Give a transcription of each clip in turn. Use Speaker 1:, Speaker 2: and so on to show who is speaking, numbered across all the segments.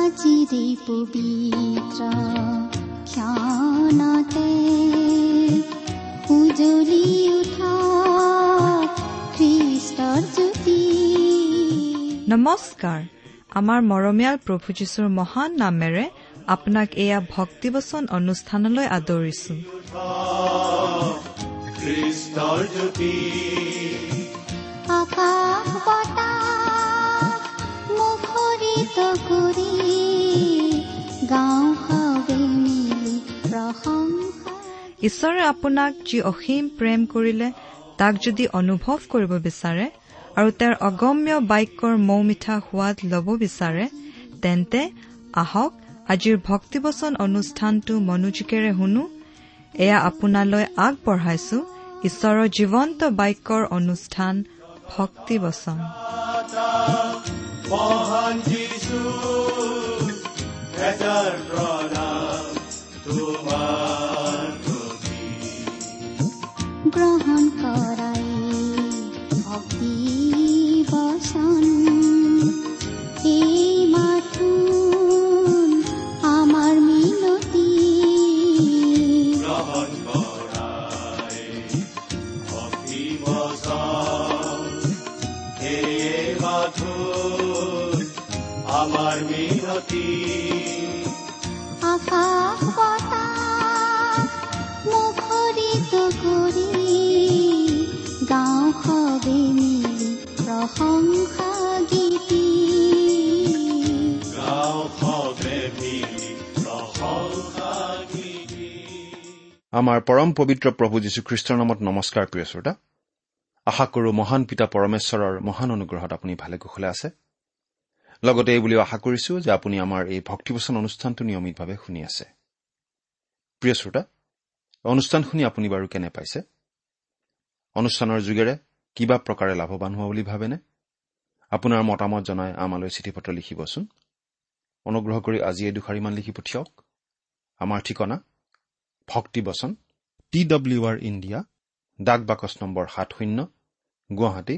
Speaker 1: আজিৰে পবিত্ৰ ক্ষণতে উজ্বলি উঠা খ্ৰীষ্টৰ জ্যোতি।
Speaker 2: নমস্কাৰ। আমাৰ মৰমীয়াল প্ৰভু যীশুৰ মহান নামেৰে আপোনাক এয়া ভক্তিবচন অনুষ্ঠানলৈ আদৰিছো।
Speaker 1: আকাশ বতাহ মুখৰিত কৰি গাঁওখাৱে মিলি প্ৰশংসা।
Speaker 2: ঈশ্বৰে আপোনাক যি অসীম প্ৰেম কৰিলে তাক যদি অনুভৱ কৰিব বিচাৰে আৰু তেওঁৰ অগম্য বাক্যৰ মৌ মিঠা সোৱাদ ল'ব বিচাৰে, তেন্তে আহক আজিৰ ভক্তিবচন অনুষ্ঠানটো মনোযোগেৰে শুনো। এয়া আপোনালৈ আগবঢ়াইছো ঈশ্বৰৰ জীৱন্ত বাক্যৰ অনুষ্ঠান ভক্তিবচন।
Speaker 1: গ্ৰহণ কৰাই ভক্তি বচন, এই মাথো আমাৰ মিনতি। গ্ৰহণ কৰাই ভক্তি বচন, এই মাথো আমাৰ মিনতি। আকাশ বতাহ মুখৰিত কৰি গাঁওখাৱে মিলি প্ৰশংসা গীতি।
Speaker 3: আমাৰ পৰম পবিত্ৰ প্ৰভু যীশুখ্ৰীষ্টৰ নামত নমস্কাৰ। প্ৰিয় শ্ৰোতা, আশা কৰোঁ মহান পিতা পৰমেশ্বৰৰ মহান অনুগ্ৰহত আপুনি ভালে কুশলে আছে। লগতে এই বুলিও আশা কৰিছো যে আপুনি আমাৰ এই ভক্তিবচন অনুষ্ঠানটো নিয়মিতভাৱে শুনি আছে। প্ৰিয় শ্ৰোতা, অনুষ্ঠান শুনি আপুনি বাৰু কেনে পাইছে? অনুষ্ঠানৰ যোগেৰে কিবা প্ৰকাৰে লাভৱান হোৱা বুলি ভাবেনে? আপোনাৰ মতামত জনাই আমালৈ চিঠি পত্ৰ লিখিবচোন। অনুগ্ৰহ কৰি আজি এই দুখাৰিমান লিখি পঠিয়াওক। আমাৰ ঠিকনা ভক্তিবচন, TWR ইণ্ডিয়া, ডাক বাকচ নম্বৰ 70, গুৱাহাটী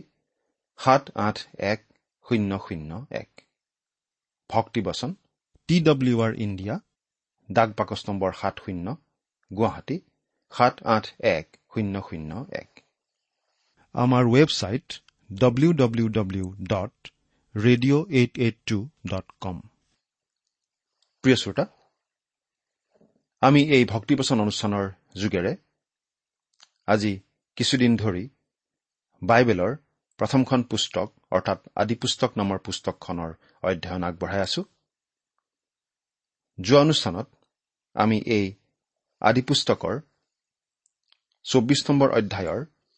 Speaker 3: 781001। ভক্তিবচন, TWR ইণ্ডিয়া, ডাক বাকচ নম্বৰ 70, গুৱাহাটী 781001। আমাৰ ৱেবছাইট www.radio882.com। প্ৰিয় শ্ৰোতা, আমি এই ভক্তিবচন অনুষ্ঠানৰ যোগেৰে আজি কিছুদিন ধৰি বাইবেলৰ প্ৰথমখন পুস্তক অৰ্থাৎ আদি পুস্তক নামৰ পুস্তকখনৰ অধ্যয়ন আগবঢ়াই আছো। যোৱা অনুষ্ঠানত আমি এই আদি পুস্তকৰ 24 নম্বৰ অধ্যায়ৰ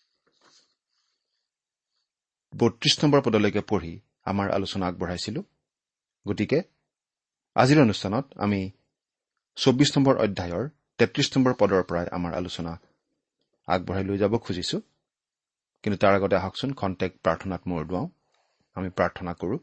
Speaker 3: 32 নম্বৰ পদলৈকে পঢ়ি আমাৰ আলোচনা আগবঢ়াইছিলো। গতিকে আজিৰ অনুষ্ঠানত আমি 24 নম্বৰ অধ্যায়ৰ 33 নম্বৰ পদৰ পৰাই আমাৰ আলোচনা আগবঢ়াই লৈ যাব খুজিছো। কিন্তু তাৰ আগতে আহকচোন খন্তেক প্ৰাৰ্থনাত মূৰ দুৱাওঁ। আমি প্ৰাৰ্থনা কৰো।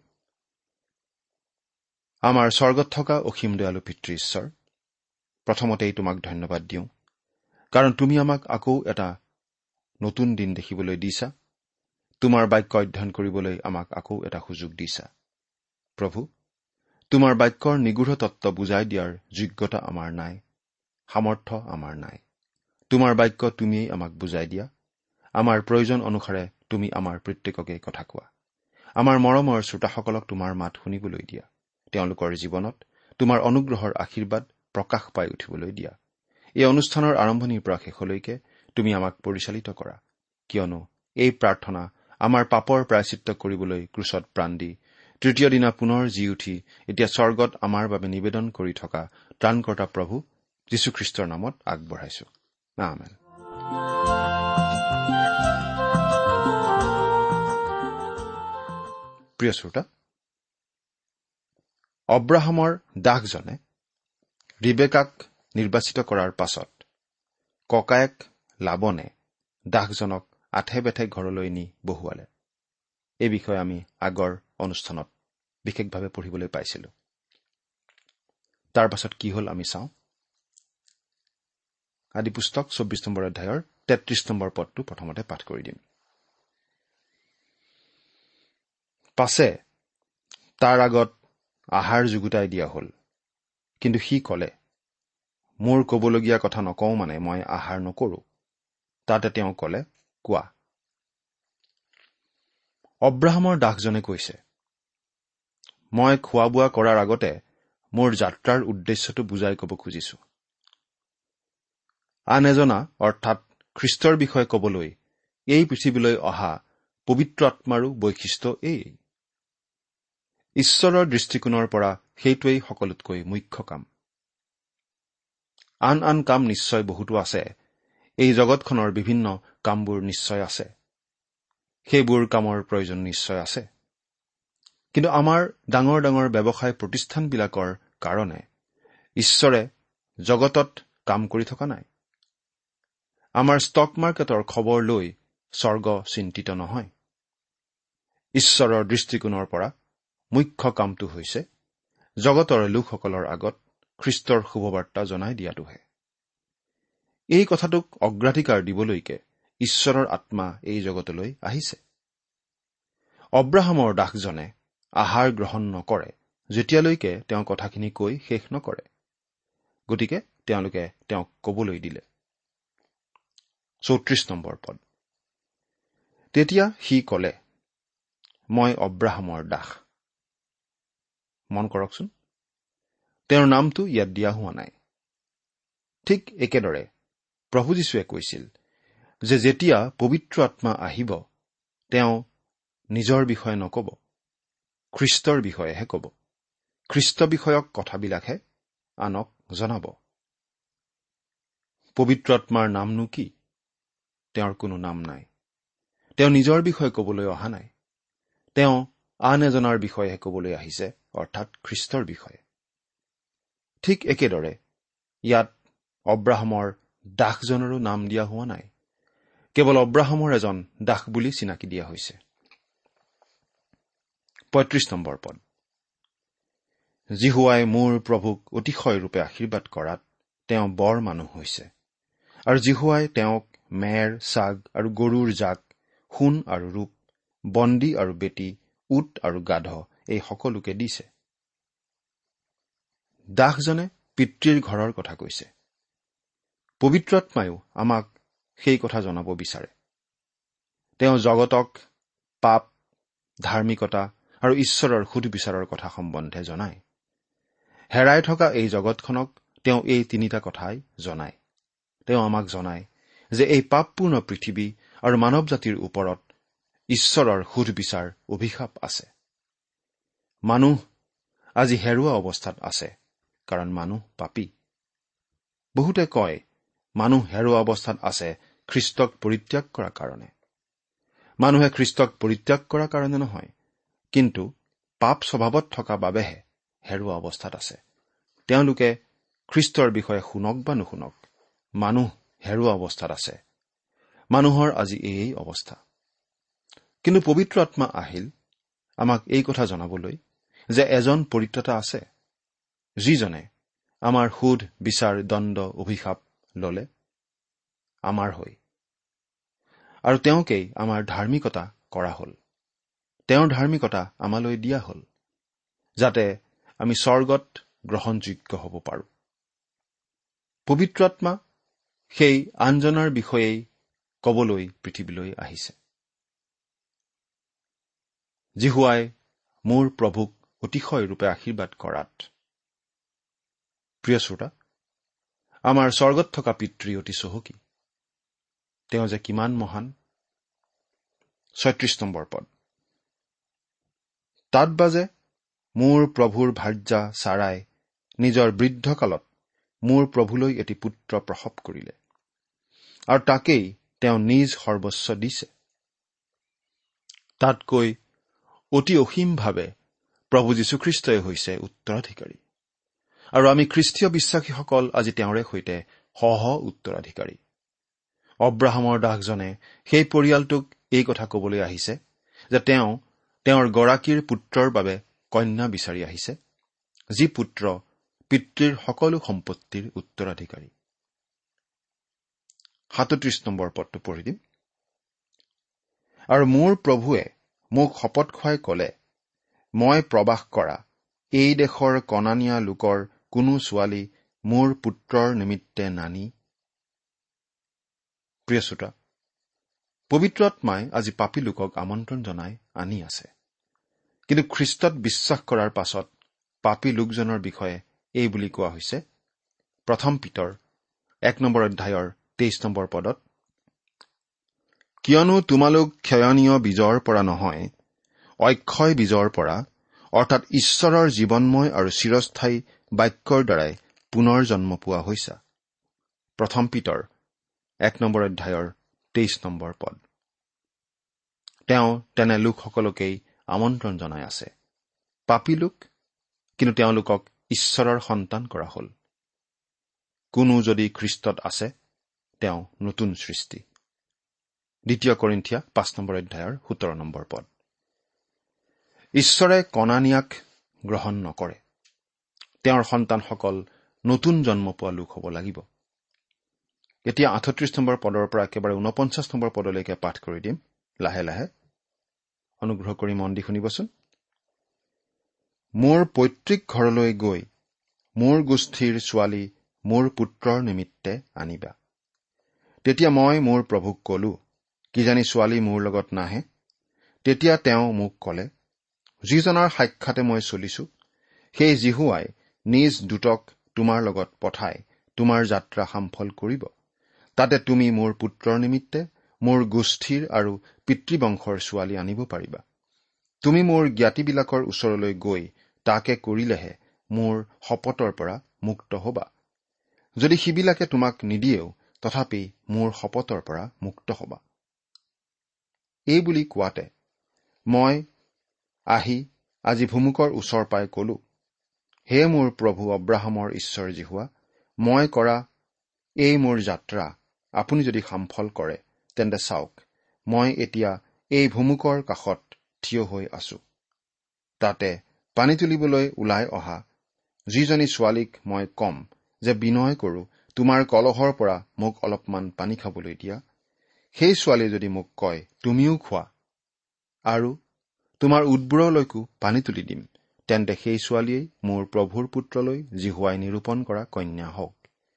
Speaker 3: আমাৰ স্বৰ্গত থকা অসীম দয়ালু পিতৃ ঈশ্বৰ, প্ৰথমতেই তোমাক ধন্যবাদ দিওঁ, কাৰণ তুমি আমাক আকৌ এটা নতুন দিন দেখিবলৈ দিছা। তোমাৰ বাক্য অধ্যয়ন কৰিবলৈ আমাক আকৌ এটা সুযোগ দিছা। প্ৰভু, তোমাৰ বাক্যৰ নিগূঢ় তত্ত্ব বুজাই দিয়াৰ যোগ্যতা আমাৰ নাই, সামৰ্থ্য আমাৰ নাই। তোমাৰ বাক্য তুমিয়েই আমাক বুজাই দিয়া। আমাৰ প্ৰয়োজন অনুসাৰে তুমি আমাৰ প্ৰত্যেককে কথা কোৱা। আমাৰ মৰমৰ শ্ৰোতাসকলক তোমাৰ মাত শুনিবলৈ দিয়া। তেওঁলোকৰ জীৱনত তোমাৰ অনুগ্ৰহৰ আশীৰ্বাদ প্ৰকাশ পাই উঠিবলৈ দিয়া। এই অনুষ্ঠানৰ আৰম্ভণিৰ পৰা শেষলৈকে তুমি আমাক পৰিচালিত কৰা, কিয়নো এই প্ৰাৰ্থনা আমাৰ পাপৰ প্ৰায়চিত্ত কৰিবলৈ ক্ৰুচত প্ৰাণ দি তৃতীয় দিনা পুনৰ জি উঠি এতিয়া স্বৰ্গত আমাৰ বাবে নিবেদন কৰি থকা ত্ৰাণকৰ্তা প্ৰভু যীশুখ্ৰীষ্টৰ নামত আগবঢ়াইছো। আমেন। প্ৰিয় শ্ৰোতা, অব্ৰাহামৰ দাসজনে ৰিবেকাক নিৰ্বাচিত কৰাৰ পাছত ককায়েক লাবনে দাসজনক আঠে বেঠে ঘৰলৈ নি বহুৱালে। এই বিষয়ে আমি আগৰ অনুষ্ঠানত বিশেষভাৱে পঢ়িবলৈ পাইছিলো। তাৰ পাছত কি হল আমি চাওঁ। আদি পুস্তক 24 নম্বৰ অধ্যায়ৰ 33 নম্বৰ পদটো প্ৰথমতে পাঠ কৰি দিম। পাছে তাৰ আগত আহাৰ যুগুতাই দিয়া হ'ল। কিন্তু সি ক'লে, মোৰ ক'বলগীয়া কথা নকওঁ মানে মই আহাৰ নকৰোঁ। তাতে তেওঁ ক'লে, কোৱা। অব্ৰাহামৰ দাসজনে কৈছে, মই খোৱা বোৱা কৰাৰ আগতে মোৰ যাত্ৰাৰ উদ্দেশ্যটো বুজাই ক'ব খুজিছো। আন এজনা অৰ্থাৎ খ্ৰীষ্টৰ বিষয়ে ক'বলৈ এই পৃথিৱীলৈ অহা পবিত্ৰ আত্মাৰো বৈশিষ্ট্য এই। ঈশ্বৰৰ দৃষ্টিকোণৰ পৰা সেইটোৱেই সকলোতকৈ মুখ্য কাম। আন আন কাম নিশ্চয় বহুতো আছে। এই জগতখনৰ বিভিন্ন কামবোৰ নিশ্চয় আছে। সেইবোৰ কামৰ প্ৰয়োজন নিশ্চয় আছে। কিন্তু আমাৰ ডাঙৰ ডাঙৰ ব্যৱসায় প্ৰতিষ্ঠানবিলাকৰ কাৰণে ঈশ্বৰে জগতত কাম কৰি থকা নাই। আমাৰ ষ্টক মাৰ্কেটৰ খবৰ লৈ স্বৰ্গ চিন্তিত নহয়। ঈশ্বৰৰ দৃষ্টিকোণৰ পৰা মুখ্য কামটো হৈছে জগতৰ লোকসকলৰ আগত খ্ৰীষ্টৰ শুভবাৰ্তা জনাই দিয়াটোহে। এই কথাটোক অগ্ৰাধিকাৰ দিবলৈকে ঈশ্বৰৰ আত্মা এই জগতলৈ আহিছে। অব্ৰাহামৰ দাসজনে আহাৰ গ্ৰহণ নকৰে যেতিয়ালৈকে তেওঁ কথাখিনি কৈ শেষ নকৰে। গতিকে তেওঁলোকে তেওঁক কবলৈ দিলে। 34 নম্বৰ পদ। তেতিয়া সি ক'লে, মই অব্ৰাহামৰ দাস। মন কৰকচোন, তেওঁৰ নামটো ইয়াত দিয়া হোৱা নাই। ঠিক একেদৰে প্ৰভু যীশুৱে কৈছিল যে যেতিয়া পবিত্ৰ আত্মা আহিব তেওঁ নিজৰ বিষয়ে নকব, খ্ৰীষ্টৰ বিষয়েহে কব। খ্ৰীষ্ট বিষয়ক কথাবিলাকহে আনক জনাব। পবিত্ৰ আত্মাৰ নামনো কি? তেওঁৰ কোনো নাম নাই। তেওঁ নিজৰ বিষয়ে কবলৈ অহা নাই। তেওঁ আন এজনৰ বিষয়েহে কবলৈ আহিছে, অৰ্থাৎ খ্ৰীষ্টৰ বিষয়ে। ঠিক একেদৰে ইয়াত অব্ৰাহামৰ দাসজনৰো নাম দিয়া হোৱা নাই। কেৱল অব্ৰাহামৰ এজন দাস বুলি চিনাকি দিয়া হৈছে। 35 নম্বৰ পদ। জিহুৱাই মোৰ প্ৰভুক অতিশয় ৰূপে আশীৰ্বাদ কৰাত তেওঁ বৰ মানুহ হৈছে। আৰু জিহুৱাই তেওঁক মেৰ, চাগ আৰু গৰুৰ জাক, সোণ আৰু ৰূপ, বন্দী আৰু বেটী, উট আৰু গাধ এই সকলোকে দিছে। দাসজনে পিতৃৰ ঘৰৰ কথা কৈছে। পবিত্ৰ আত্মায়ো আমাক সেই কথা জনাব বিচাৰে। তেওঁ জগতক পাপ, ধাৰ্মিকতা আৰু ঈশ্বৰৰ সুধবিচাৰৰ কথা সম্বন্ধে জনায়। হেৰাই থকা এই জগতখনক তেওঁ এই তিনিটা কথাই জনায়। তেওঁ আমাক জনায় যে এই পাপপূৰ্ণ পৃথিৱী আৰু মানৱ জাতিৰ ওপৰত ঈশ্বৰৰ সুধবিচাৰ অভিশাপ আছে। মানুহ আজি হেৰুৱা অৱস্থাত আছে, কাৰণ মানুহ পাপী। বহুতে কয় মানুহ হেৰুৱা অৱস্থাত আছে খ্ৰীষ্টক পৰিত্যাগ কৰাৰ কাৰণে। মানুহে খ্ৰীষ্টক পৰিত্যাগ কৰাৰ কাৰণে নহয়, কিন্তু পাপ স্বভাৱত থকা বাবেহে হেৰুৱা অৱস্থাত আছে। তেওঁলোকে খ্ৰীষ্টৰ বিষয়ে শুনক বা নুশুনক, মানুহ হেৰুৱা অৱস্থাত আছে। মানুহৰ আজি এই অৱস্থা। কিন্তু পবিত্ৰ আত্মা আহিল আমাক এই কথা জনাবলৈ যে এজন পৰিত্ৰাতা আছে, যিজনে আমাৰ সুধ বিচাৰ দণ্ড অভিশাপ ললে আমাৰ হৈ, আৰু তেওঁকেই আমাৰ ধাৰ্মিকতা কৰা হল। তেওঁৰ ধাৰ্মিকতা আমালৈ দিয়া হল, যাতে আমি স্বৰ্গত গ্ৰহণযোগ্য হ'ব পাৰোঁ। পবিত্ৰ আত্মা সেই আনজনৰ বিষয়েই কবলৈ পৃথিৱীলৈ আহিছে। জিহুৱাই মোৰ প্ৰভুক অতিশয় ৰূপে আশীৰ্বাদ কৰাত। প্ৰিয় শ্ৰোতা, আমাৰ স্বৰ্গত থকা পিতৃ অতি চহকী। তেওঁ যে কিমান মহান। 36 নম্বৰ পদ। তাত বাজে মোৰ প্ৰভুৰ ভাৰ্যা চাৰাই নিজৰ বৃদ্ধকালত মোৰ প্ৰভুলৈ এটি পুত্ৰ প্ৰসৱ কৰিলে, আৰু তাকেই তেওঁ নিজ সৰ্বস্ব দিছে। তাতকৈ অতি অসীমভাৱে প্ৰভু যীশুখ্ৰীষ্টই হৈছে উত্তৰাধিকাৰী, আৰু আমি খ্ৰীষ্টীয় বিশ্বাসীসকল আজি তেওঁৰে সৈতে সহ উত্তৰাধিকাৰী। অব্ৰাহামৰ দাসজনে সেই পৰিয়ালটোক এই কথা কবলৈ আহিছে যে তেওঁ তেওঁৰ গৰাকীৰ পুত্ৰৰ বাবে কন্যা বিচাৰি আহিছে, যি পুত্ৰ পিতৃৰ সকলো সম্পত্তিৰ উত্তৰাধিকাৰী। 37 নম্বৰ পদটো পঢ়ি দিম। আৰু মোৰ প্ৰভুৱে মোক শপত খুৱাই কলে, মই প্ৰবাস কৰা এই দেশৰ কনানীয়া লোকৰ কোনো ছোৱালী মোৰ পুত্ৰৰ নিমিত্তে নানি। প্ৰিয় শ্ৰোতা, পবিত্ৰ আত্মাই আজি পাপী লোকক আমন্ত্ৰণ জনাই আনি আছে। কিন্তু খ্ৰীষ্টত বিশ্বাস কৰাৰ পাছত পাপী লোকজনৰ বিষয়ে এই বুলি কোৱা হৈছে, 1 পিতৰ 1 পদত, কিয়নো তোমালোক ক্ষয়নীয় বীজৰ পৰা নহয়, অক্ষয় বীজৰ পৰা, অৰ্থাৎ ঈশ্বৰৰ জীৱনময় আৰু চিৰস্থায়ী বাক্যৰ দ্বাৰাই পুনৰ জন্ম পোৱা হৈছা। 1 পিতৰ 1 পদ। তেওঁ তেনে লোকসকলকেই আমন্ত্ৰণ জনাই আছে। পাপী লোক, কিন্তু তেওঁলোকক ঈশ্বৰৰ সন্তান কৰা হ'ল। কোনো যদি খ্ৰীষ্টত আছে, তেওঁ নতুন সৃষ্টি। 2 কৰিন্থিয়া 5 পদ। ঈশ্বৰে কনানীয়াক গ্ৰহণ নকৰে। তেওঁৰ সন্তানসকল নতুন জন্ম পোৱা লোক হ'ব লাগিব। এতিয়া 38 পদৰ পৰা একেবাৰে 49 পদলৈকে পাঠ কৰি দিম লাহে লাহে। অনুগ্ৰহ কৰি মন দি শুনিবচোন। মোৰ পৈতৃক ঘৰলৈ গৈ মোৰ গোষ্ঠীৰ ছোৱালী মোৰ পুত্ৰৰ নিমিত্তে আনিবা। তেতিয়া মই মোৰ প্ৰভুক কলো, কিজানি ছোৱালী মোৰ লগত নাহে। তেতিয়া তেওঁ মোক কলে, যিজনৰ সাক্ষাতে মই চলিছো, সেই জিহুৱাই নিজ দূতক তোমাৰ লগত পঠাই তোমাৰ যাত্ৰা সামফল কৰিব। তাতে তুমি মোৰ পুত্ৰৰ নিমিত্তে মোৰ গোষ্ঠীৰ আৰু পিতৃবংশৰ ছোৱালী আনিব পাৰিবা। তুমি মোৰ জ্ঞাতিবিলাকৰ ওচৰলৈ গৈ তাকে কৰিলেহে মোৰ শপতৰ পৰা মুক্ত হবা। যদি সিবিলাকে তোমাক নিদিয়েও, তথাপি মোৰ শপতৰ পৰা মুক্ত হবা। এই বুলি কোৱাতে মই আহি আজি ভুমুকৰ ওচৰ পাই কলো, হে মোৰ প্ৰভু অব্ৰাহামৰ ঈশ্বৰ জিহুৱা, মই কৰা এই মোৰ যাত্ৰা আপুনি যদি সামফল কৰে, তেন্তে চাওক, মই এতিয়া এই ভুমুকৰ কাষত থিয় হৈ আছো। তাতে পানী তুলিবলৈ ওলাই অহা যিজনী ছোৱালীক মই কম যে বিনয় কৰো, তোমাৰ কলহৰ পৰা মোক অলপমান পানী খাবলৈ দিয়া, সেই ছোৱালী যদি মোক কয়, তুমিও খোৱা আৰু তোমাৰ উটবোৰলৈকো পানী তুলি দিম, তেন্তে সেই ছোৱালীয়েই মোৰ প্ৰভুৰ পুত্ৰলৈ জিহুৱাই নিৰূপণ কৰা কন্যা হওক।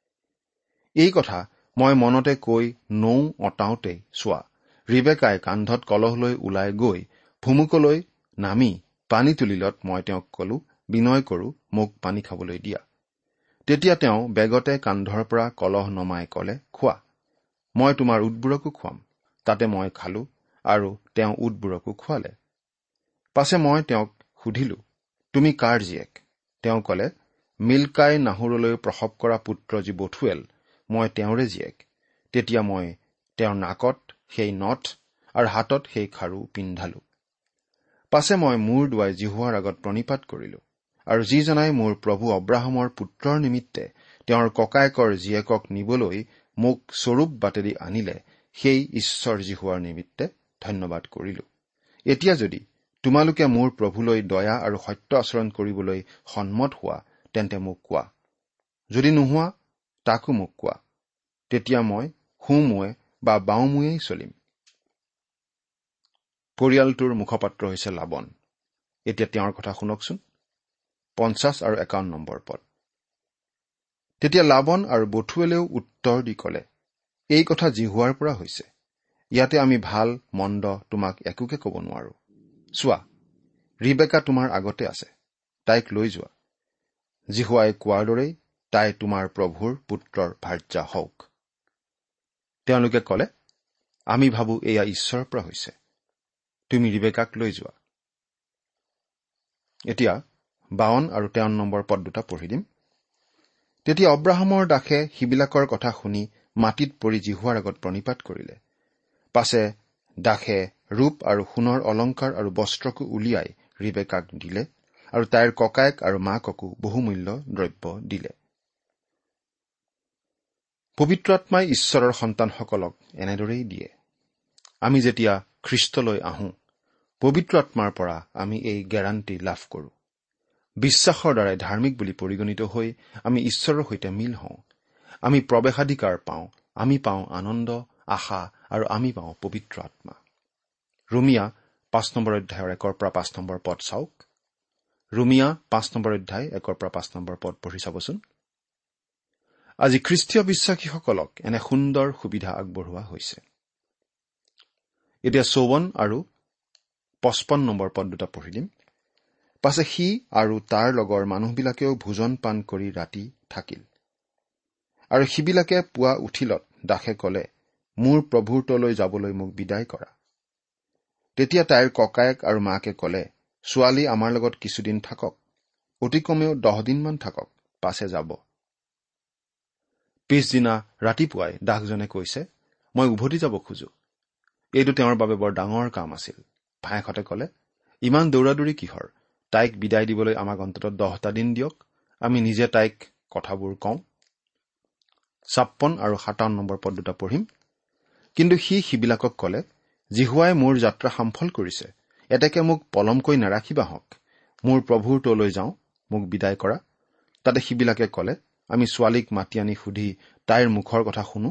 Speaker 3: এই কথা মই মনতে কৈ নৌ অটাওঁতেই চোৱা, ৰিবেকাই কান্ধত কলহ লৈ ওলাই গৈ ভুমুকলৈ নামি পানী তুলিলত মই তেওঁক কলো, বিনয় কৰো, মোক পানী খাবলৈ দিয়া। তেতিয়া তেওঁ বেগতে কান্ধৰ পৰা কলহ নমাই কলে, খোৱা, মই তোমাৰ উটবোৰকো খুৱাম। তাতে মই খালো আৰু তেওঁ উটবোৰকো খুৱালে। পাছে মই তেওঁক সুধিলো, তুমি কাৰ জীয়েক? তেওঁ কলে, মিল্কাই নাহুৰলৈ প্ৰসৱ কৰা পুত্ৰ যি বথুৱেল, মই তেওঁৰে জীয়েক। তেতিয়া মই তেওঁৰ নাকত সেই নথ আৰু হাতত সেই খাৰু পিন্ধালো। পাছে মই মূৰ দুৱাই জিহুৱাৰ আগত প্ৰণিপাত কৰিলো, আৰু যিজনাই মোৰ প্ৰভু অব্ৰাহামৰ পুত্ৰৰ নিমিত্তে তেওঁৰ ককায়েকৰ জীয়েকক নিবলৈ মোক স্বৰূপ বাটেদি আনিলে, সেই ঈশ্বৰ জিহুৱাৰ নিমিত্তে ধন্যবাদ কৰিলো। এতিয়া যদি তোমালোকে মোৰ প্ৰভুলৈ দয়া আৰু সত্য আচৰণ কৰিবলৈ সন্মত হোৱা, তেন্তে মোক কোৱা। যদি নোহোৱা, তাকো মোক কোৱা। তেতিয়া মই সোঁমুৱে বা বাওঁমুৱেই চলিম। পৰিয়ালটোৰ মুখপাত্ৰ হৈছে লাবন। এতিয়া তেওঁৰ কথা শুনকচোন, 50 আৰু 51 পদ। তেতিয়া লাবন আৰু বথুৱেলেও উত্তৰ দি কলে, এই কথা জিহুৱাৰ পৰা হৈছে। ইয়াতে আমি ভাল মন্দ তোমাক একোকে কব নোৱাৰো। চোৱা, ৰিবেকা তোমাৰ আগতে আছে, তাইক লৈ যোৱা। জিহুৱাই কোৱাৰ দৰেই তাই তোমাৰ প্ৰভুৰ পুত্ৰৰ ভাৰ্যা হওক। তেওঁলোকে কলে, আমি ভাবো এয়া ঈশ্বৰৰ পৰা হৈছে, তুমি ৰিবেকাক লৈ যোৱা। এতিয়া 52 আৰু 53 পদ দুটা পঢ়ি দিম। তেতিয়া অব্ৰাহামৰ দাসে সিবিলাকৰ কথা শুনি মাটিত পৰি জিহুৱাৰ আগত প্ৰণিপাত কৰিলে। পাছে দাসে ৰূপ আৰু সোণৰ অলংকাৰ আৰু বস্ত্ৰকো উলিয়াই ৰিবেকাক দিলে, আৰু তাইৰ ককায়েক আৰু মাককো বহুমূল্য দ্ৰব্য দিলে। পবিত্ৰ আত্মাই ঈশ্বৰৰ সন্তানসকলক এনেদৰেই দিয়ে। আমি যেতিয়া খ্ৰীষ্টলৈ আহোঁ, পবিত্ৰ আত্মাৰ পৰা আমি এই গেৰাণ্টি লাভ কৰোঁ। বিশ্বাসৰ দ্বাৰাই ধাৰ্মিক বুলি পৰিগণিত হৈ আমি ঈশ্বৰৰ সৈতে মিল হওঁ। আমি প্ৰৱেশাধিকাৰ পাওঁ, আমি পাওঁ আনন্দ, আশা, আৰু আমি পাওঁ পবিত্ৰ আত্মা। ৰোমিয়া 5 অধ্যায়ৰ 1 পৰা 5 পদ চাওক। ৰোমিয়া 5 নম্বৰ অধ্যায় 1-5 নম্বৰ পদ পঢ়ি চাবচোন। আজি খ্ৰীষ্টীয় বিশ্বাসীসকলক এনে সুন্দৰ সুবিধা আগবঢ়োৱা হৈছে। এতিয়া 54 আৰু 55 নম্বৰ পদ দুটা পঢ়ি দিম। পাছে সি আৰু তাৰ লগৰ মানুহবিলাকেও ভোজন পান কৰি ৰাতি থাকিল। আৰু সিবিলাকে পুৱা উঠিলত দাসে কলে, মোৰ প্ৰভুৰ তলৈ যাবলৈ মোক বিদায় কৰা। তেতিয়া তাইৰ ককায়েক আৰু মাকে কলে, ছোৱালী আমাৰ লগত কিছুদিন থাকক, অতি কমেও 10 দিনমান থাকক, পাছে যাব। পিছদিনা ৰাতিপুৱাই দাসজনে কৈছে, মই উভতি যাব খোজো। এইটো তেওঁৰ বাবে বৰ ডাঙৰ কাম আছিল। ভায়েকহঁতে কলে, ইমান দৌৰাদৌৰি কিহৰ? তাইক বিদায় দিবলৈ আমাক অন্ততঃ 10টা দিন দিয়ক, আমি নিজে তাইক কথাবোৰ কওঁ। 56 আৰু 57 নম্বৰ পদ দুটা পঢ়িম। কিন্তু সিবিলাকক কলে, জিহুৱাই মোৰ যাত্ৰা সামফল কৰিছে, এতেকে মোক পলমকৈ নাৰাখিবা হওক। মোৰ প্ৰভুৰ তলৈ যাওঁ, মোক বিদায় কৰা। তাতে সিবিলাকে কলে, আমি ছোৱালীক মাতি আনি সুধি তাইৰ মুখৰ কথা শুনো।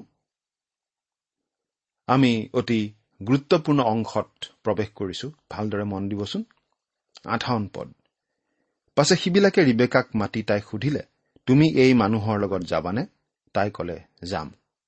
Speaker 3: আমি অতি গুৰুত্বপূৰ্ণ অংশত প্ৰৱেশ কৰিছো, ভালদৰে মন দিবচোন। 58 পদ। পাছে সিবিলাকে ৰিবেকাক মাতি তাইক সুধিলে, তুমি এই মানুহৰ লগত যাবানে? তাই কলে, যাম।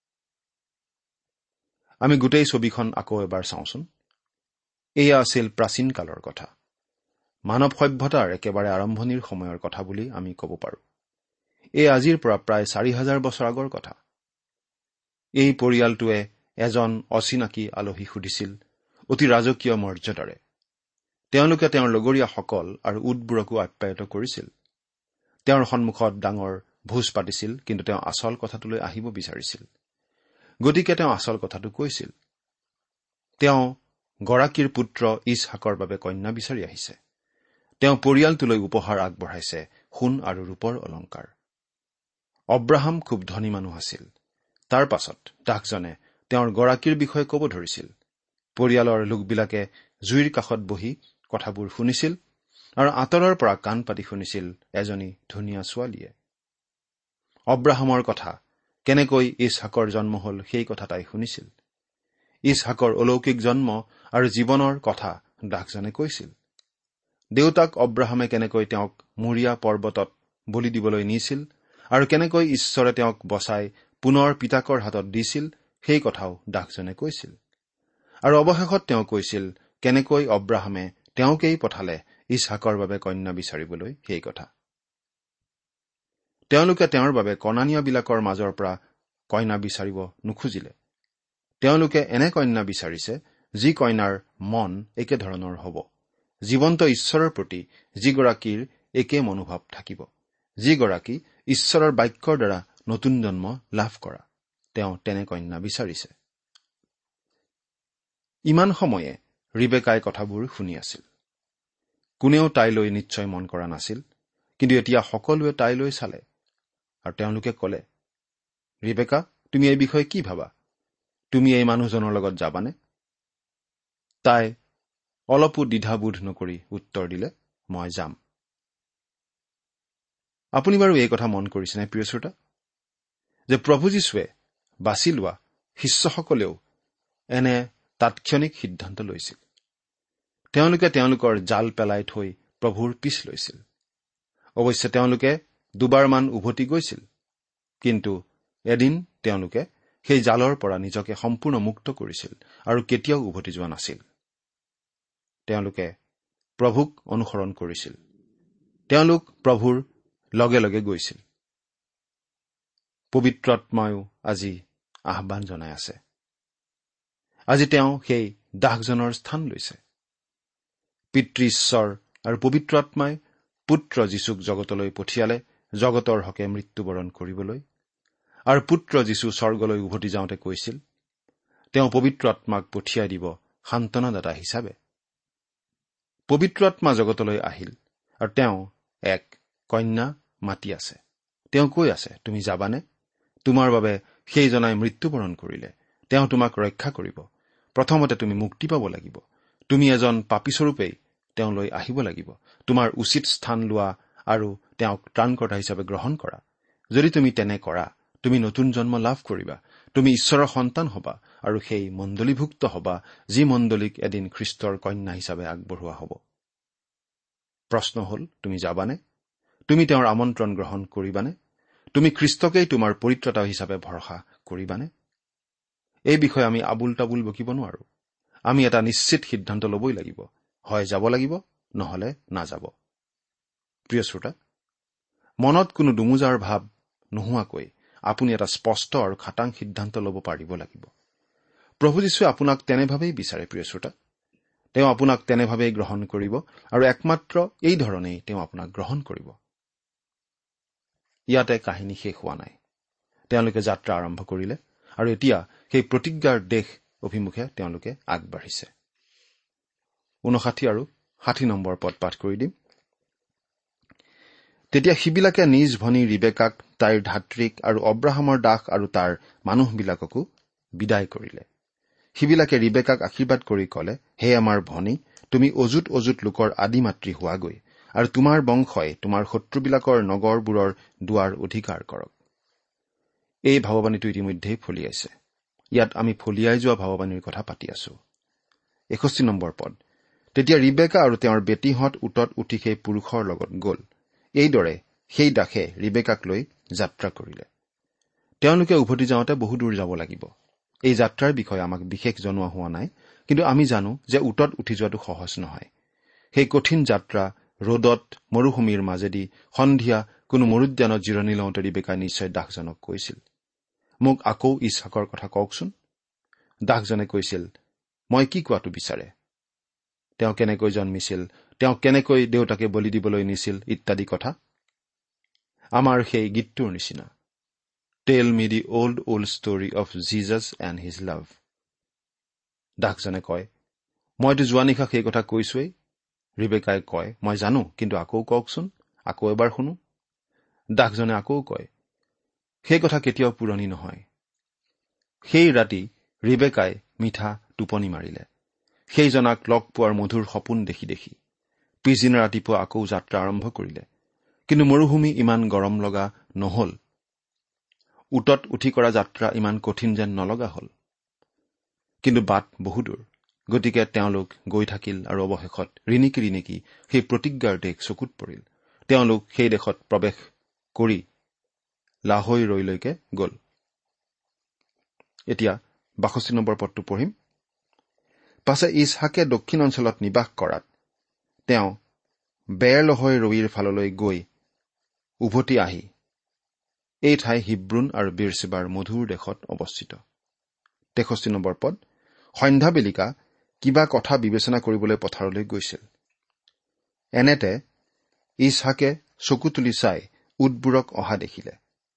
Speaker 3: আমি গোটেই ছবিখন আকৌ এবাৰ চাওঁচোন। এয়া আছিল প্ৰাচীন কালৰ কথা, মানৱ সভ্যতাৰ একেবাৰে আৰম্ভণিৰ সময়ৰ কথা বুলি আমি ক'ব পাৰো। এই আজিৰ পৰা প্ৰায় 4000 বছৰ আগৰ কথা। এই পৰিয়ালটোৱে এজন অচিনাকি আলহী সুধিছিল, অতি ৰাজকীয় মৰ্যাদাৰে। তেওঁলোকে তেওঁৰ লগৰীয়াসকল আৰু উটবোৰকো আপ্যায়িত কৰিছিল। তেওঁৰ সন্মুখত ডাঙৰ ভোজ পাতিছিল, কিন্তু তেওঁ আচল কথাটোলৈ আহিব বিচাৰিছিল। গতিকে তেওঁ আচল কথাটো কৈছিল। তেওঁ গৰাকীৰ পুত্ৰ ইছহাকৰ বাবে কন্যা বিচাৰি আহিছে। তেওঁ পৰিয়ালটোলৈ উপহাৰ আগবঢ়াইছে সোণ আৰু ৰূপৰ অলংকাৰ। অব্ৰাহাম খুব ধনী মানুহ আছিল। তাৰ পাছত দাসজনে তেওঁৰ গৰাকীৰ বিষয়ে ক'ব ধৰিছিল। পৰিয়ালৰ লোকবিলাকে জুইৰ কাষত বহি কথাবোৰ শুনিছিল আৰু আঁতৰৰ পৰা কাণ পাতি শুনিছিল এজনী ধুনীয়া ছোৱালীয়ে। অব্ৰাহামৰ কথা, কেনেকৈ ইছহাকৰ জন্ম হল সেই কথা তাই শুনিছিল। ইছহাকৰ অলৌকিক জন্ম আৰু জীৱনৰ কথা দাসজনে কৈছিল। দেউতাক অব্ৰাহামে কেনেকৈ তেওঁক মৰিয়া পৰ্বতত বলি দিবলৈ নিছিল আৰু কেনেকৈ ঈশ্বৰে তেওঁক বচাই পুনৰ পিতাকৰ হাতত দিছিল সেই কথাও দাসজনে কৈছিল। আৰু অৱশেষত তেওঁ কৈছিল কেনেকৈ অব্ৰাহামে তেওঁকেই পঠালে ইছহাকৰ বাবে কন্যা বিচাৰিবলৈ সেই কথা। তেওঁলোকে তেওঁৰ বাবে কনানীয়বিলাকৰ মাজৰ পৰা কন্যা বিচাৰিব নোখোজিলে। তেওঁলোকে এনে কন্যা বিচাৰিছে যি কন্যাৰ মন একেধৰণৰ হ'ব, জীৱন্ত ঈশ্বৰৰ প্ৰতি যিগৰাকীৰ একে মনোভাৱ থাকিব, যিগৰাকী ঈশ্বৰৰ বাক্যৰ দ্বাৰা নতুন জন্ম লাভ কৰা। তেওঁ তেনে কন্যা বিচাৰিছে। ইমান সময়ে ৰিবেকাই কথাবোৰ শুনি আছিল। কোনেও তাইলৈ নিশ্চয় মন কৰা নাছিল, কিন্তু এতিয়া সকলোৱে তাইলৈ চালে আৰু তেওঁলোকে কলে, ৰিবেকা, তুমি এই বিষয়ে কি ভাবা? তুমি এই মানুহজনৰ লগত যাবানে? তাই অলপো দ্বিধাবোধ নকৰি উত্তৰ দিলে, মই যাম। আপুনি বাৰু এই কথা মন কৰিছেনে প্ৰিয় শ্ৰোতা, যে প্ৰভু যীশুৱে বাছি লোৱা শিষ্যসকলেও এনে তাৎক্ষণিক সিদ্ধান্ত লৈছিল। তেওঁলোকে তেওঁলোকৰ জাল পেলাই থৈ প্ৰভুৰ পিছ লৈছিল। অৱশ্যে তেওঁলোকে দুবাৰমান উভতি গৈছিল, কিন্তু এদিন তেওঁলোকে সেই জালৰ পৰা নিজকে সম্পূৰ্ণ মুক্ত কৰিছিল আৰু কেতিয়াও উভতি যোৱা নাছিল। তেওঁলোকে প্ৰভুক অনুসৰণ কৰিছিল। তেওঁলোক প্ৰভুৰ লগে লগে গৈছিল। পবিত্ৰ আত্মায়ো আজি আহ্বান জনাই আছে। আজি তেওঁ সেই দাসজনৰ স্থান লৈছে। পিতৃ ঈশ্বৰ আৰু পবিত্ৰ আত্মাই পুত্ৰ যীশুক জগতলৈ পঠিয়ালে জগতৰ হকে মৃত্যুবৰণ কৰিবলৈ। আৰু পুত্ৰ যীশু স্বৰ্গলৈ উভতি যাওঁতে কৈছিল, তেওঁ পবিত্ৰ আত্মাক পঠিয়াই দিব সান্তনাদাতা হিচাপে। পবিত্ৰ আত্মা জগতলৈ আহিল আৰু তেওঁ এক কন্যা মাতি আছে। তেওঁ কৈ আছে, তুমি যাবানে? তোমাৰ বাবে সেইজনাই মৃত্যুবৰণ কৰিলে। তেওঁ তোমাক ৰক্ষা কৰিব। প্ৰথমতে তুমি মুক্তি পাব লাগিব। তুমি এজন পাপীস্বৰূপেই তেওঁলৈ আহিব লাগিব। তোমাৰ উচিত স্থান লোৱা আৰু তেওঁক ত্ৰাণকৰ্তা হিচাপে গ্ৰহণ কৰা। যদি তুমি তেনে কৰা, তুমি নতুন জন্ম লাভ কৰিবা। তুমি ঈশ্বৰৰ সন্তান হবা আৰু সেই মণ্ডলীভুক্ত হবা, যি মণ্ডলীক এদিন খ্ৰীষ্টৰ কন্যা হিচাপে আগবঢ়োৱা হ'ব। প্ৰশ্ন হ'ল, তুমি যাবানে? তুমি তেওঁৰ আমন্ত্ৰণ গ্ৰহণ কৰিবানে? তুমি খ্ৰীষ্টকেই তোমাৰ পৰিত্ৰাতা হিচাপে ভৰসা কৰিবানে? এই বিষয়ে আমি আবুল তাবুল বকিব নোৱাৰো। আমি এটা নিশ্চিত সিদ্ধান্ত ল'বই লাগিব। হয় যাব লাগিব, নহলে নাযাব। প্ৰিয় শ্ৰোতা, মনত কোনো দুমোজাৰ ভাৱ নোহোৱাকৈ আপুনি এটা স্পষ্ট আৰু খাটাং সিদ্ধান্ত ল'ব পাৰিব লাগিব। প্ৰভু যীশুৱে আপোনাক তেনেভাৱেই বিচাৰে। প্ৰিয় শ্ৰোতা, তেওঁ আপোনাক তেনেভাৱেই গ্ৰহণ কৰিব আৰু একমাত্ৰ এই ধৰণেই তেওঁ আপোনাক গ্ৰহণ কৰিব। ইয়াতে কাহিনী শেষ হোৱা নাই। তেওঁলোকে যাত্ৰা আৰম্ভ কৰিলে আৰু এতিয়া সেই প্ৰতিজ্ঞাৰ দেশ অভিমুখে তেওঁলোকে আগবাঢ়িছে। 59 আৰু 60 নম্বৰ পদ পাঠ কৰি দিম। তেতিয়া সিবিলাকে নিজ ভনী ৰিবেকাক, তাইৰ ধাত্ৰীক আৰু অব্ৰাহামৰ দাস আৰু তাৰ মানুহবিলাককো বিদায় কৰিলে। সিবিলাকে ৰিবেকাক আশীৰ্বাদ কৰি কলে, হে আমাৰ ভনী, তুমি অজুত অজুত লোকৰ আদি মাতৃ হোৱাগৈ, আৰু তোমাৰ বংশই তোমাৰ শত্ৰুবিলাকৰ নগৰবোৰৰ দুৱাৰ অধিকাৰ কৰক। এই ভাৱবাণীটো ইতিমধ্যেই ফলিয়াইছে। ইয়াত আমি ফলিয়াই যোৱা ভাৱবাণীৰ কথা পাতি আছো। 61 নম্বৰ পদ। তেতিয়া ৰিবেকা আৰু তেওঁৰ বেটীহঁত উটত উঠি সেই পুৰুষৰ লগত গ'ল। এইদৰে সেই দাসে ৰিবেকাক লৈ যাত্ৰা কৰিলে। তেওঁলোকে উভতি যাওঁতে বহু দূৰ যাব লাগিব। এই যাত্ৰাৰ বিষয়ে আমাক বিশেষ জনোৱা হোৱা নাই, কিন্তু আমি জানো যে উটত উঠি যোৱাটো সহজ নহয়। সেই কঠিন যাত্ৰা ৰ'দত মৰুভূমিৰ মাজেদি সন্ধিয়া কোনো মৰুদ্যানত জিৰণি লওঁতে ৰিবেকাই নিশ্চয় দাসজনক কৈছিল, মোক আকৌ ইছহাকৰ কথা কওকচোন। দাসজনে কৈছিল, মই কি কোৱাটো বিচাৰে? তেওঁ কেনেকৈ জন্মিছিল, তেওঁ কেনেকৈ দেউতাকে বলি দিবলৈ নিছিল ইত্যাদি কথা। আমাৰ সেই গীতটোৰ নিচিনা, tell me the old story of Jesus and his love. দাসজনে কয়, মইতো যোৱা নিশা সেই কথা কৈছোৱেই। ৰিবেকাই কয়, মই জানো, কিন্তু আকৌ কওকচোন, আকৌ এবাৰ শুনো। দাসজনে আকৌ কয়, সেই কথা কেতিয়াও পুৰণি নহয়। সেই ৰাতি ৰিবেকাই মিঠা টোপনি মাৰিলে, সেইজনাক লগ পোৱাৰ মধুৰ সপোন দেখি দেখি। পিছদিনা ৰাতিপুৱা আকৌ যাত্ৰা আৰম্ভ কৰিলে, কিন্তু মৰুভূমি ইমান গৰম লগা নহল। উটত উঠি কৰা যাত্ৰা ইমান কঠিন যেন নলগা হল। কিন্তু বাট বহুদূৰ, গতিকে তেওঁলোক গৈ থাকিল আৰু অৱশেষত ৰিণিকি ৰিণিকি সেই প্ৰতিজ্ঞাৰ দেশ চকুত পৰিল। তেওঁলোক সেই দেশত প্ৰৱেশ কৰি লাহৈ ৰৈলৈকে গল। এতিয়া 62 নম্বৰ পদটো পঢ়িম। পাছে ইছহাকে দক্ষিণ অঞ্চলত নিবাস কৰাত তেওঁ বেৰলহৈ ৰৈৰ ফাললৈ গৈ উভতি আহি এই ঠাই হিব্ৰুন আৰু বিৰচিবাৰ মধুৰ দেশত অৱস্থিত। 63 নম্বৰ পদ। সন্ধ্যাবেলিকা কিবা কথা বিবেচনা কৰিবলৈ পথাৰলৈ গৈছিল। এনেতে ইছহাকে চকু তুলি চাই উটবোৰক অহা দেখিলে।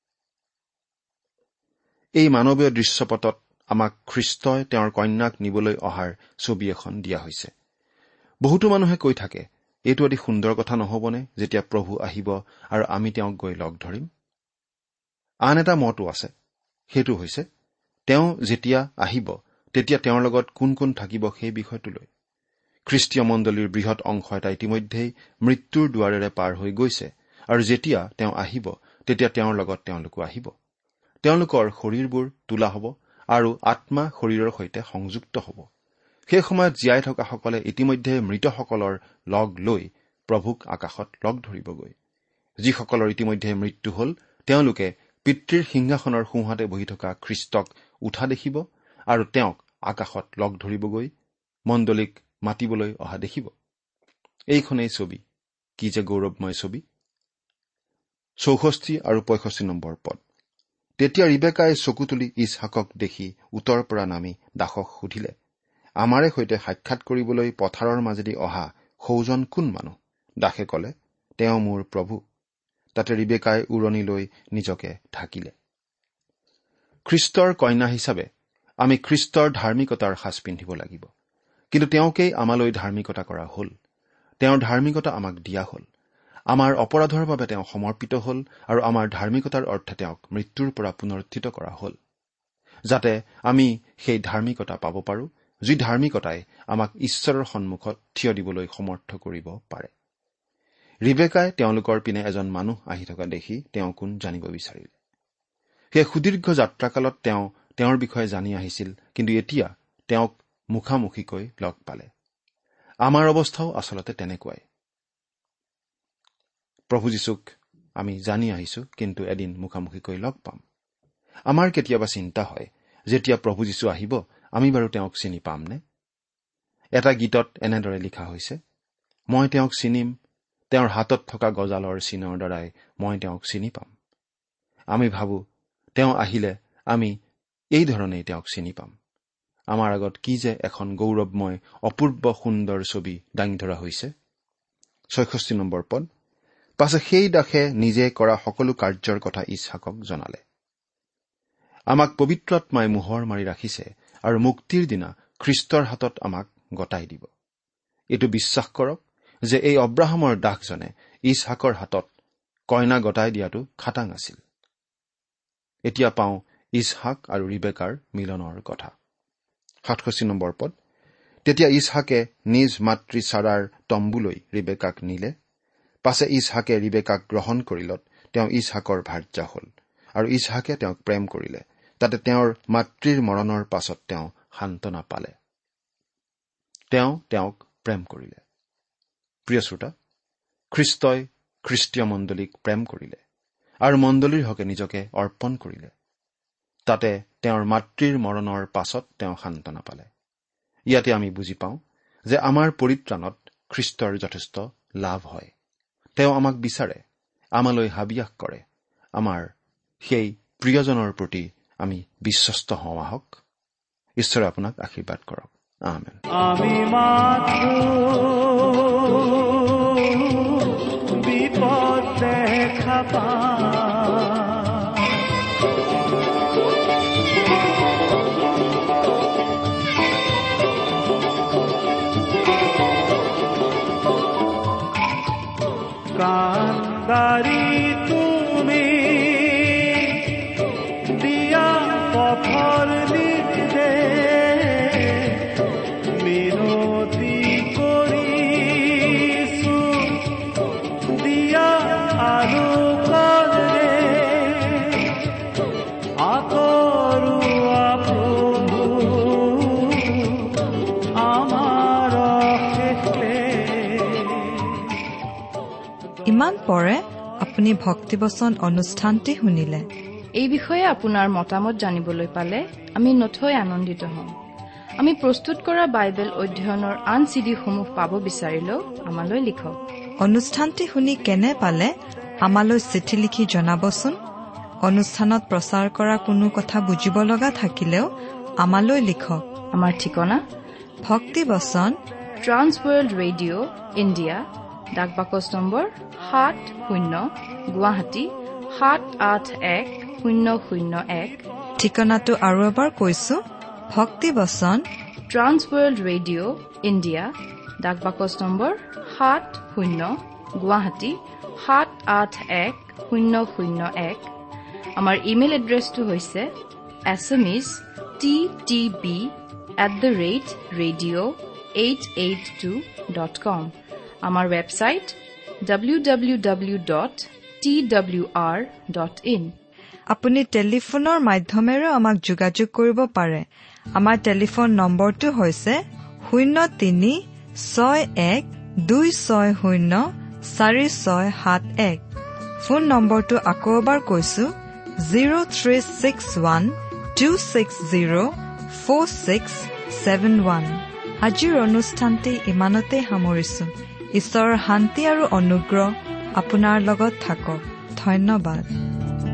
Speaker 3: এই মানৱীয় দৃশ্যপটত আমাক খ্ৰীষ্টই তেওঁৰ কন্যাক নিবলৈ অহাৰ ছবি এখন দিয়া হৈছে। বহুতো মানুহে কৈ থাকে, এইটো অতি সুন্দৰ কথা নহবনে যেতিয়া প্ৰভু আহিব আৰু আমি তেওঁক গৈ লগ ধৰিম। আন এটা মতো আছে, সেইটো হৈছে তেওঁ যেতিয়া আহিব তেতিয়া তেওঁৰ লগত কোন কোন থাকিব সেই বিষয়টো লৈ। খ্ৰীষ্টীয় মণ্ডলীৰ বৃহৎ অংশ এটা ইতিমধ্যেই মৃত্যুৰ দুৱাৰেৰে পাৰ হৈ গৈছে, আৰু যেতিয়া তেওঁ আহিব তেতিয়া তেওঁৰ লগত তেওঁলোকো আহিব। তেওঁলোকৰ শৰীৰবোৰ তোলা হ'ব আৰু আত্মা শৰীৰৰ সৈতে সংযুক্ত হ'ব। সেই সময়ত জীয়াই থকাসকলে ইতিমধ্যে মৃতসকলৰ লগ লৈ প্ৰভুক আকাশত লগ ধৰিবগৈ। যিসকলৰ ইতিমধ্যে মৃত্যু হল তেওঁলোকে পিতৃৰ সিংহাসনৰ সোঁহাতে বহি থকা খ্ৰীষ্টক উঠা দেখিব আৰু তেওঁক আকাশত লগ ধৰিবগৈ, মণ্ডলীক মাতিবলৈ অহা দেখিব। এইখনেই ছবি, কি যে গৌৰৱময় ছবি। 64 আৰু 65 নম্বৰ পদ। তেতিয়া ৰিবেকাই চকু তুলি ইছহাকক দেখি উটৰ পৰা নামি দাসক সুধিলে, আমাৰে সৈতে সাক্ষাৎ কৰিবলৈ পথাৰৰ মাজেদি অহা সৌজন কোন মানুহ? দাসে কলে, তেওঁ মোৰ প্ৰভু। তাতে ৰিবেকাই উৰণি লৈ নিজকে ঢাকিলে। খ্ৰীষ্টৰ কন্যা হিচাপে আমি খ্ৰীষ্টৰ ধাৰ্মিকতাৰ সাজ পিন্ধিব লাগিব, কিন্তু তেওঁকেই আমালৈ ধাৰ্মিকতা কৰা হল। তেওঁৰ ধাৰ্মিকতা আমাক দিয়া হল। আমাৰ অপৰাধৰ বাবে তেওঁ সমৰ্পিত হল আৰু আমাৰ ধাৰ্মিকতাৰ অৰ্থে তেওঁক মৃত্যুৰ পৰা পুনৰুত্থিত কৰা হল, যাতে আমি সেই ধাৰ্মিকতা পাব পাৰো, যি ধাৰ্মিকতাই আমাক ঈশ্বৰৰ সন্মুখত থিয় দিবলৈ সমৰ্থ কৰিব পাৰে। ৰিবেকাই তেওঁলোকৰ পিনে এজন মানুহ আহি থকা দেখি তেওঁ কোন জানিব বিচাৰিলে। সেই সুদীৰ্ঘ যাত্ৰাকালত তেওঁ তেওঁৰ বিষয়ে জানি আহিছিল, কিন্তু এতিয়া তেওঁক মুখামুখিকৈ লগ পালে। আমাৰ অৱস্থাও আচলতে তেনেকুৱাই। প্ৰভু যীশুক আমি জানি আহিছো, কিন্তু এদিন মুখামুখিকৈ লগ পাম। আমাৰ কেতিয়াবা চিন্তা হয়, যেতিয়া প্ৰভু যীশু আহিব আমি বাৰু তেওঁক চিনি পামনে? এটা গীতত এনেদৰে লিখা হৈছে, মই তেওঁক চিনিম, তেওঁৰ হাতত থকা গজালৰ চিনৰ দ্বাৰাই মই তেওঁক চিনি পাম। আমি ভাবো তেওঁ আহিলে আমি এই ধৰণেই তেওঁক চিনি পাম। আমাৰ আগত কি যে এখন গৌৰৱময় অপূৰ্ব সুন্দৰ ছবি দাঙি ধৰা হৈছে। ৬৬ নম্বৰ পদ, পাছে সেই দাসে নিজে কৰা সকলো কাৰ্যৰ কথা ইছহাকক জনালে। আমাক পবিত্ৰ আত্মাই মোহৰ মাৰি ৰাখিছে আৰু মুক্তিৰ দিনা খ্ৰীষ্টৰ হাতত আমাক গতাই দিব। এইটো বিশ্বাস কৰক যে এই অব্ৰাহামৰ দাসজনে ইছহাকৰ হাতত কইনা গতাই দিয়াটো খাটাং আছিল। এতিয়া পাওঁ ইছহাক আৰু ৰিবেকাৰ মিলনৰ কথা। ৬৭ নম্বৰ পদ, তেতিয়া ইছহাকে নিজ মাতৃ ছাৰাৰ তম্বুলৈ ৰিবেকাক নিলে। পাছে ইছহাকে ৰিবেকাক গ্ৰহণ কৰিলত তেওঁ ইছহাকৰ ভাৰ্যা হল, আৰু ইছহাকে তেওঁক প্ৰেম কৰিলে। তাতে তেওঁৰ মাতৃৰ মৰণৰ পাছত তেওঁ সান্তনা পালে। তেওঁ তেওঁক প্ৰেম কৰিলে। প্ৰিয় শ্ৰোতা, খ্ৰীষ্টই খ্ৰীষ্টীয় মণ্ডলীক প্ৰেম কৰিলে আৰু মণ্ডলীৰ হকে নিজকে অৰ্পণ কৰিলে। তাতে তেওঁৰ মাতৃৰ মৰণৰ পাছত তেওঁ সান্তনা পালে। ইয়াতে আমি বুজি পাওঁ যে আমাৰ পৰিত্ৰাণত খ্ৰীষ্টৰ যথেষ্ট লাভ হয়। তেওঁ আমাক বিচাৰে, আমালৈ হাবিয়াস কৰে। আমাৰ সেই প্ৰিয়জনৰ প্ৰতি আমি বিশ্বস্ত হওঁ আহক। ঈশ্বৰে আপোনাক আশীৰ্বাদ কৰক। আমেন।
Speaker 4: আমি মাথো বিপদ দেখা পাওঁ, কান্দাৰী তুমি দিয়া পথৰ নিৰ্দেশ, মিনতি কৰিছো দিয়া আলোকৰে, আঁতৰোৱা প্ৰভু আমাৰ শেষে।
Speaker 2: ইমান পৰে আপুনি ভক্তিবচন অনুষ্ঠানটি শুনিলে।
Speaker 5: এই বিষয়ে আপোনাৰ মতামত জানিবলৈ পালে আমি নথৈ আনন্দিত হ'ম। আমি প্ৰস্তুত কৰা বাইবেল অধ্যয়নৰ আন চিডিসমূহ পাব বিচাৰিলেও আমালৈ লিখক।
Speaker 2: অনুষ্ঠানটি শুনি কেনে পালে আমালৈ চিঠি লিখি জনাবচোন। অনুষ্ঠানত প্ৰচাৰ কৰা কোনো কথা বুজিব লগা থাকিলেও আমালৈ লিখক।
Speaker 5: আমাৰ ঠিকনা
Speaker 2: ভক্তিবচন,
Speaker 5: ট্ৰান্স ৱৰ্ল্ড ৰেডিঅ' ইণ্ডিয়া, ডাক বাকচ নম্বৰ ৭০ গুৱাহাটী ৭৮১০০১।
Speaker 2: ঠিকনাটো আৰু এবাৰ কৈছো, ভক্তিবচন,
Speaker 5: ট্ৰান্স ৱৰ্ল্ড ৰেডিঅ' ইণ্ডিয়া, ডাক বাকচ নম্বৰ ৭০ গুৱাহাটী ৭৮১০০১। আমাৰ ইমেইল এড্ৰেছটো হৈছে sms@radio882.com। আমাৰ ৱেবছাইট www.twr.in।
Speaker 2: আপুনি টেলিফোনৰ মাধ্যমেৰেও আমাক যোগাযোগ কৰিব পাৰে। আমাৰ টেলিফোন নম্বৰটো হৈছে 0361260461। ফোন নম্বৰটো আকৌ এবাৰ কৈছো, 0361260461। আজিৰ অনুষ্ঠানটি ইমানতে সামৰিছো। ঈশ্বৰৰ শান্তি আৰু অনুগ্ৰহ আপোনাৰ লগত থাকক। ধন্যবাদ।